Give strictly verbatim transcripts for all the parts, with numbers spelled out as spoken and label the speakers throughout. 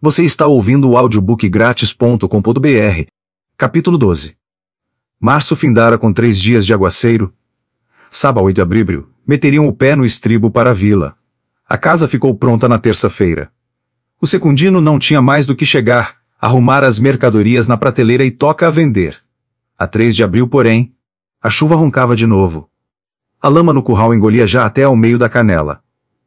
Speaker 1: Você está ouvindo o audiobook grátis ponto com ponto br. Capítulo doze. Março findara com três dias de aguaceiro. Sábado oito de abril, meteriam o pé no estribo para a vila. A casa ficou pronta na terça-feira. O secundino não tinha mais do que chegar, arrumar as mercadorias na prateleira e toca a vender. A três de abril, porém, a chuva roncava de novo. A lama no curral engolia já até ao meio da canela.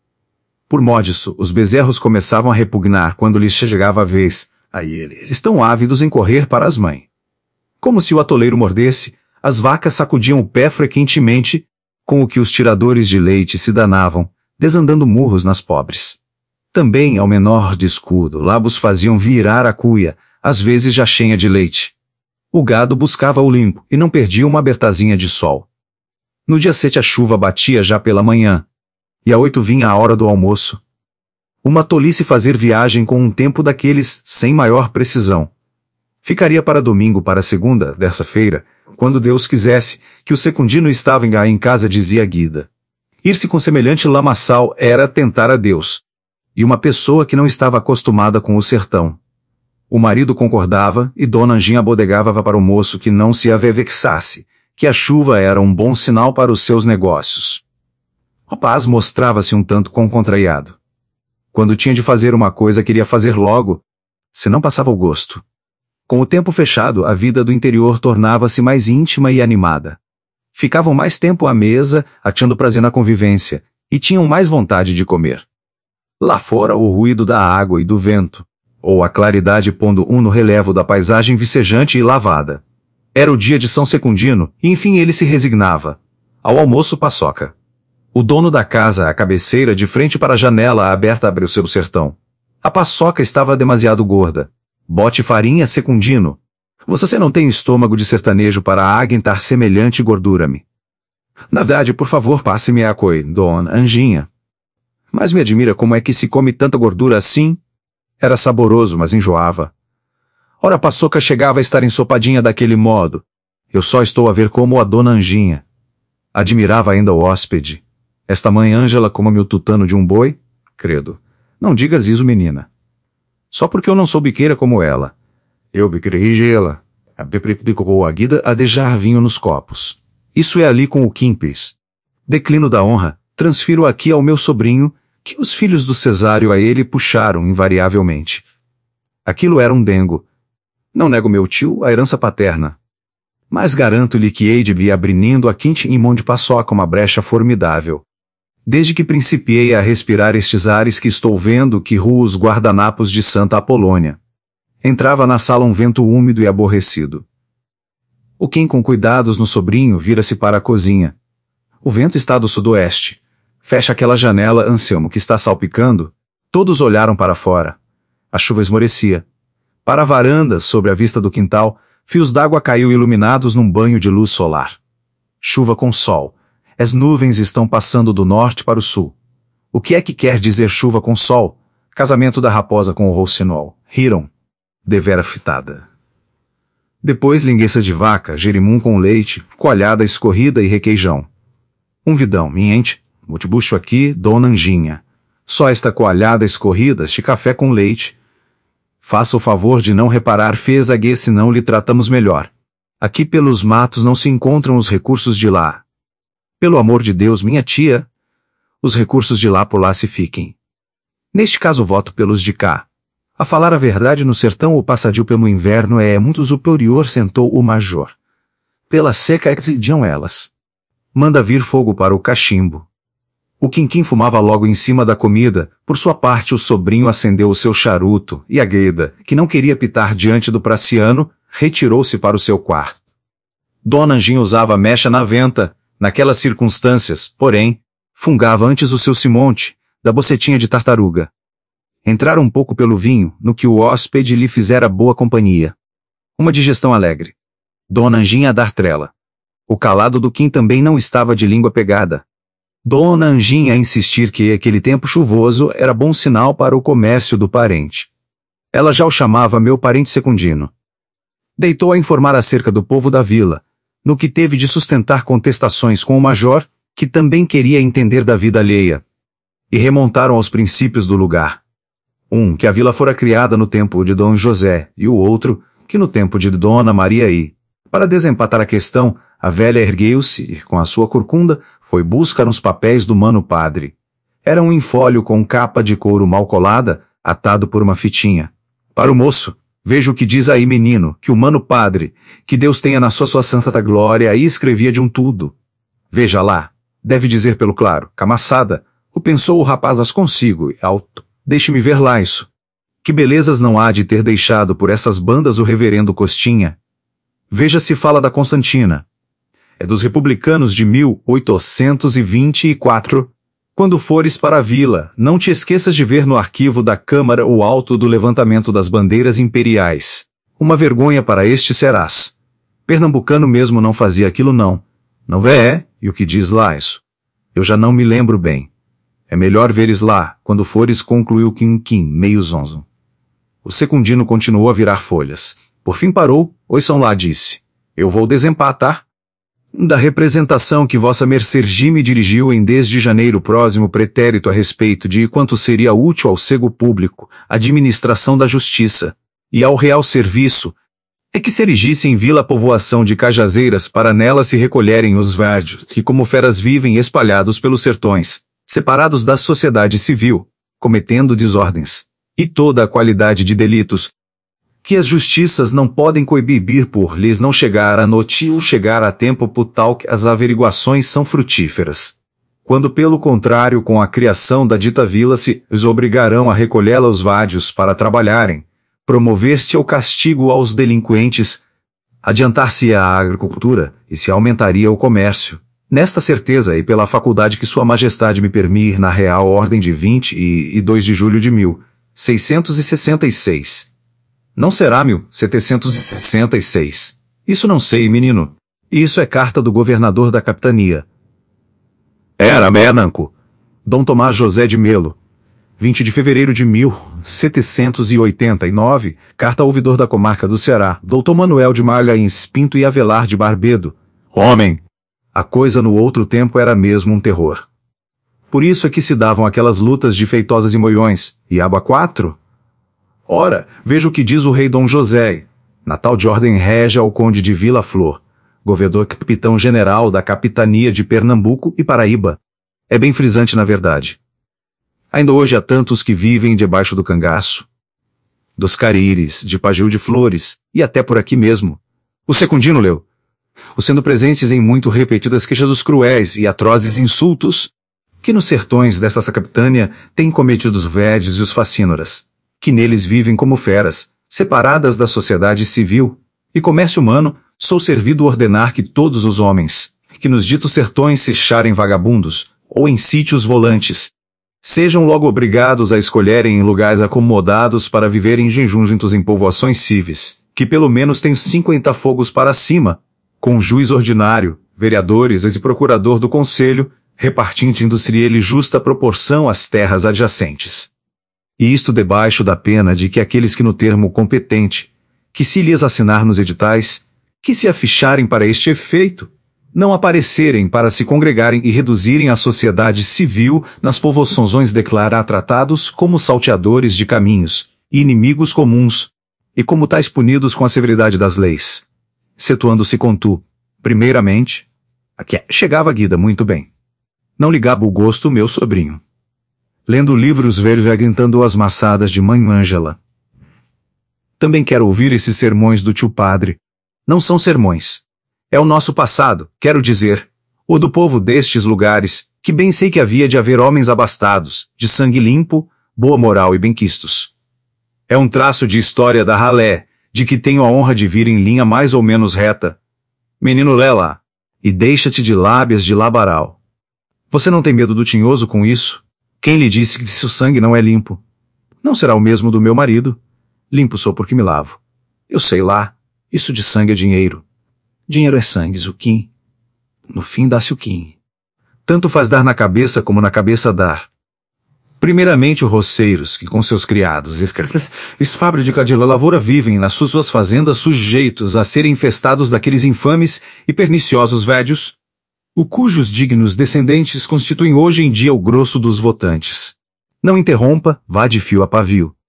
Speaker 1: Por modiço, os bezerros começavam a repugnar quando lhes chegava a vez. Aí eles estão ávidos em correr para as mães. Como se o atoleiro mordesse, as vacas sacudiam o pé frequentemente, com o que os tiradores de leite se danavam, desandando murros nas pobres. Também, ao menor descuido, labos faziam virar a cuia, às vezes já cheia de leite. O gado buscava o limpo e não perdia uma abertazinha de sol. No dia sete a chuva batia já pela manhã. E a oito vinha a hora do almoço. Uma tolice fazer viagem com um tempo daqueles sem maior precisão. Ficaria para domingo para segunda, dessa-feira, quando Deus quisesse, que o secundino estava em casa, dizia Guida. Ir-se com semelhante lamaçal era tentar a Deus. E uma pessoa que não estava acostumada com o sertão. O marido concordava e Dona Anjinha abodegava para o moço que não se avevexasse, que a chuva era um bom sinal para os seus negócios. O rapaz mostrava-se um tanto contrariado. Quando tinha de fazer uma coisa queria fazer logo, senão passava o gosto. Com o tempo fechado, a vida do interior tornava-se mais íntima e animada. Ficavam mais tempo à mesa, achando prazer na convivência, e tinham mais vontade de comer. Lá fora o ruído da água e do vento, ou a claridade pondo um no relevo da paisagem vicejante e lavada. Era o dia de São Secundino, e enfim ele se resignava. Ao almoço paçoca. O dono da casa, à cabeceira de frente para a janela aberta, abriu seu sertão. A paçoca estava demasiado gorda. Bote farinha, Secundino. Você não tem estômago de sertanejo para aguentar semelhante gordura-me. Na verdade, por favor, passe-me a coi, Dona Anjinha. Mas me admira como é que se come tanta gordura assim? Era saboroso, mas enjoava. Ora, a paçoca chegava a estar ensopadinha daquele modo. Eu só estou a ver como a Dona Anjinha. Admirava ainda o hóspede. Esta mãe Ângela come o tutano de um boi? Credo. Não digas isso, menina. Só porque eu não sou biqueira como ela. Eu biqueirei ela. A beprepicou a Guida a dejar vinho nos copos. Isso é ali com o Quimpes. Declino da honra, transfiro aqui ao meu sobrinho, que os filhos do Cesário a ele puxaram invariavelmente. Aquilo era um dengo. Não nego meu tio a herança paterna. Mas garanto-lhe que hei de vir abrindo a quinte em mão de paçoca uma brecha formidável. Desde que principiei a respirar estes ares que estou vendo que ruam os guardanapos de Santa Apolônia. Entrava na sala um vento úmido e aborrecido. O quem com cuidados no sobrinho vira-se para a cozinha. O vento está do sudoeste. Fecha aquela janela, Anselmo, que está salpicando. Todos olharam para fora. A chuva esmorecia. Para a varanda, sobre a vista do quintal, fios d'água caiu iluminados num banho de luz solar. Chuva com sol. As nuvens estão passando do norte para o sul. O que é que quer dizer chuva com sol? Casamento da raposa com o rouxinol. Riram. Devera fitada. Depois linguiça de vaca, jerimum com leite, coalhada escorrida e requeijão. Um vidão, minhente, multibucho aqui, Dona Anjinha. Só esta coalhada escorrida, este café com leite. Faça o favor de não reparar, fez a guia, senão lhe tratamos melhor. Aqui pelos matos não se encontram os recursos de lá. Pelo amor de Deus, minha tia, os recursos de lá por lá se fiquem. Neste caso voto pelos de cá. A falar a verdade, no sertão o passadio pelo inverno é muito superior, sentou o major. Pela seca exigiam elas. Manda vir fogo para o cachimbo. O Quinquim fumava logo em cima da comida, por sua parte o sobrinho acendeu o seu charuto, e a Gueida, que não queria pitar diante do praciano, retirou-se para o seu quarto. Dona Anjinha usava mecha na venta, naquelas circunstâncias, porém, fungava antes o seu Simonte, da bocetinha de tartaruga. Entraram um pouco pelo vinho, no que o hóspede lhe fizera boa companhia. Uma digestão alegre. Dona Anjinha a dar trela. O calado do Quim também não estava de língua pegada. Dona Anjinha a insistir que aquele tempo chuvoso era bom sinal para o comércio do parente. Ela já o chamava meu parente Secundino. Deitou a informar acerca do povo da vila, no que teve de sustentar contestações com o major, que também queria entender da vida alheia. E remontaram aos princípios do lugar. Um, que a vila fora criada no tempo de Dom José, e o outro, que no tempo de Dona Maria I. Para desempatar a questão, a velha ergueu-se e, com a sua corcunda, foi buscar uns papéis do mano padre. Era um infólio com capa de couro mal colada, atado por uma fitinha. Para o moço, veja o que diz aí, menino, que o mano padre, que Deus tenha na sua, sua santa glória, aí escrevia de um tudo. Veja lá, deve dizer pelo claro, camaçada, o pensou o rapaz as consigo, e alto, deixe-me ver lá isso. Que belezas não há de ter deixado por essas bandas o reverendo Costinha. Veja se fala da Constantina. É dos republicanos de mil oitocentos e vinte e quatro. Quando fores para a vila, não te esqueças de ver no arquivo da Câmara o auto do levantamento das bandeiras imperiais. Uma vergonha para este serás. Pernambucano mesmo não fazia aquilo não. Não vê é? E o que diz lá isso? Eu já não me lembro bem. É melhor veres lá, quando fores, concluiu Kim Kim, meio zonzo. O secundino continuou a virar folhas. Por fim parou, ouçam lá, disse. Eu vou desempatar. Da representação que vossa mercê me dirigiu em desde janeiro próximo pretérito a respeito de quanto seria útil ao cego público, administração da justiça, e ao real serviço, é que se erigisse em vila a povoação de Cajazeiras para nela se recolherem os vádios que como feras vivem espalhados pelos sertões, separados da sociedade civil, cometendo desordens, e toda a qualidade de delitos, que as justiças não podem coibir por lhes não chegar a noite ou chegar a tempo por tal que as averiguações são frutíferas. Quando pelo contrário com a criação da dita vila se os obrigarão a recolhê-la os vádios para trabalharem, promover-se o castigo aos delinquentes, adiantar-se a agricultura e se aumentaria o comércio. Nesta certeza e pela faculdade que Sua Majestade me permite na Real Ordem de vinte e dois de julho de mil seiscentos e sessenta e seis. Não será mil setecentos e sessenta e seis. Isso não sei, menino. Isso é carta do governador da capitania. Era Menanco. Dom Tomás José de Melo. vinte de fevereiro de mil setecentos e oitenta e nove, carta ao ouvidor da comarca do Ceará, doutor Manuel de Magalhães Pinto e Avelar de Barbedo. Homem! A coisa no outro tempo era mesmo um terror. Por isso é que se davam aquelas lutas de Feitosas e Moiões, e aba quatro. Ora, veja o que diz o rei Dom José, na tal de ordem régia ao conde de Vila Flor, governador capitão-general da capitania de Pernambuco e Paraíba. É bem frisante na verdade. Ainda hoje há tantos que vivem debaixo do cangaço, dos carires, de Pajil de Flores, e até por aqui mesmo. O secundino leu. O sendo presentes em muito repetidas queixas dos cruéis e atrozes insultos, que nos sertões dessa capitânia têm cometido os védios e os facínoras, que neles vivem como feras, separadas da sociedade civil e comércio humano, sou servido ordenar que todos os homens, que nos ditos sertões se acharem vagabundos, ou em sítios volantes, sejam logo obrigados a escolherem em lugares acomodados para viverem juntos em povoações civis, que pelo menos tenham cinquenta fogos para cima, com juiz ordinário, vereadores e procurador do conselho, repartindo-se ele justa proporção às terras adjacentes. E isto debaixo da pena de que aqueles que no termo competente, que se lhes assinar nos editais, que se aficharem para este efeito, não aparecerem para se congregarem e reduzirem a sociedade civil nas povoações declarar tratados como salteadores de caminhos, e inimigos comuns, e como tais punidos com a severidade das leis. Setuando-se com tu, primeiramente, aqui chegava Guida muito bem. Não ligava o gosto meu sobrinho. Lendo livros velhos e agrintando as maçadas de mãe Ângela. Também quero ouvir esses sermões do tio padre. Não são sermões. É o nosso passado, quero dizer, o do povo destes lugares, que bem sei que havia de haver homens abastados, de sangue limpo, boa moral e benquistos. É um traço de história da ralé, de que tenho a honra de vir em linha mais ou menos reta. Menino Lela, e deixa-te de lábias de labaral. Você não tem medo do tinhoso com isso? Quem lhe disse que se o sangue não é limpo? Não será o mesmo do meu marido? Limpo sou porque me lavo. Eu sei lá, isso de sangue é dinheiro. Dinheiro é sangue, Zuquim. No fim dá-se o quim. Tanto faz dar na cabeça como na cabeça dar. Primeiramente os roceiros, que com seus criados, esfábrica de lavoura vivem nas suas fazendas sujeitos a serem infestados daqueles infames e perniciosos védios, o cujos dignos descendentes constituem hoje em dia o grosso dos votantes. Não interrompa, vá de fio a pavio.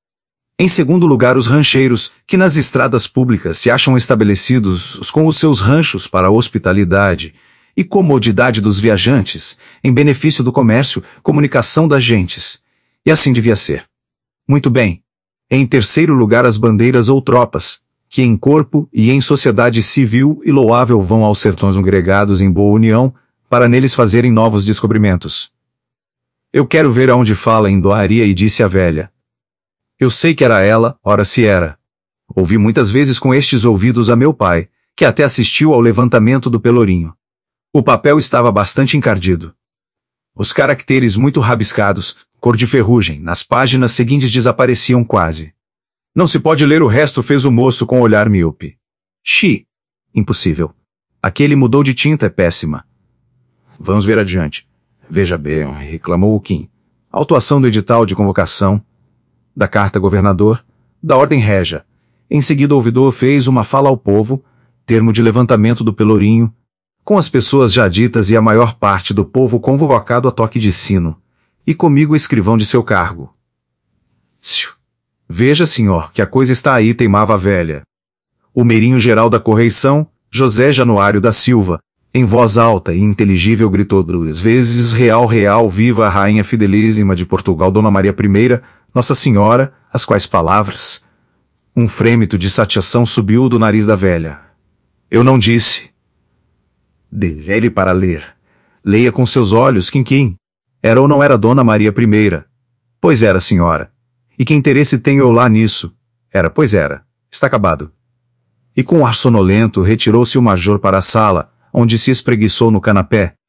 Speaker 1: Em segundo lugar, os rancheiros, que nas estradas públicas se acham estabelecidos com os seus ranchos para a hospitalidade e comodidade dos viajantes, em benefício do comércio, comunicação das gentes. E assim devia ser. Muito bem. Em terceiro lugar, as bandeiras ou tropas, que em corpo e em sociedade civil e louável vão aos sertões congregados em boa união, para neles fazerem novos descobrimentos. Eu quero ver aonde fala em doaria, e disse a velha. Eu sei que era ela, ora se era. Ouvi muitas vezes com estes ouvidos a meu pai, que até assistiu ao levantamento do Pelourinho. O papel estava bastante encardido. Os caracteres muito rabiscados, cor de ferrugem, nas páginas seguintes desapareciam quase. Não se pode ler o resto, fez o moço com olhar míope. Xi! Impossível. Aquele mudou de tinta, é péssima. Vamos ver adiante. Veja bem, reclamou o Kim. Autuação do edital de convocação, da carta governador, da ordem régia. Em seguida o ouvidor fez uma fala ao povo, termo de levantamento do Pelourinho, com as pessoas já ditas e a maior parte do povo convocado a toque de sino, e comigo o escrivão de seu cargo. Siu. Veja, senhor, que a coisa está aí, teimava a velha. O meirinho geral da correição, José Januário da Silva, em voz alta e inteligível gritou duas vezes: Real, real, viva a rainha fidelíssima de Portugal, Dona Maria I, Nossa Senhora, as quais palavras. Um frêmito de satisfação subiu do nariz da velha. Eu não disse. Dê-lhe para ler. Leia com seus olhos, Quinquim. Era ou não era Dona Maria I? Pois era, senhora. E que interesse tenho eu lá nisso? Era, pois era. Está acabado. E com um ar sonolento retirou-se o major para a sala, onde se espreguiçou no canapé,